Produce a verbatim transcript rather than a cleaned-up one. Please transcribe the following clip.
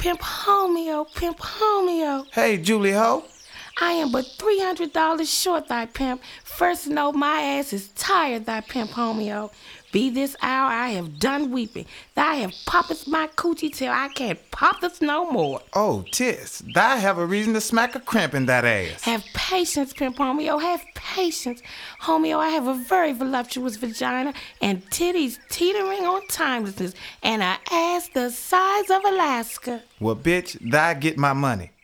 Pimp Homeo, Pimp Homeo. Hey, Julie Ho. I am but three hundred dollars short, thy pimp. First know my ass is tired, thy pimp Homeo. Be this hour I have done weeping. Thou have poppeth my coochie till I can't pop this no more. Oh, tis, thou have a reason to smack a cramp in that ass. Have patience, Pimp Homeo, have patience. Homeo, I have a very voluptuous vagina and titties teetering on timelessness and an ass the size of Alaska. Well, bitch, thou get my money.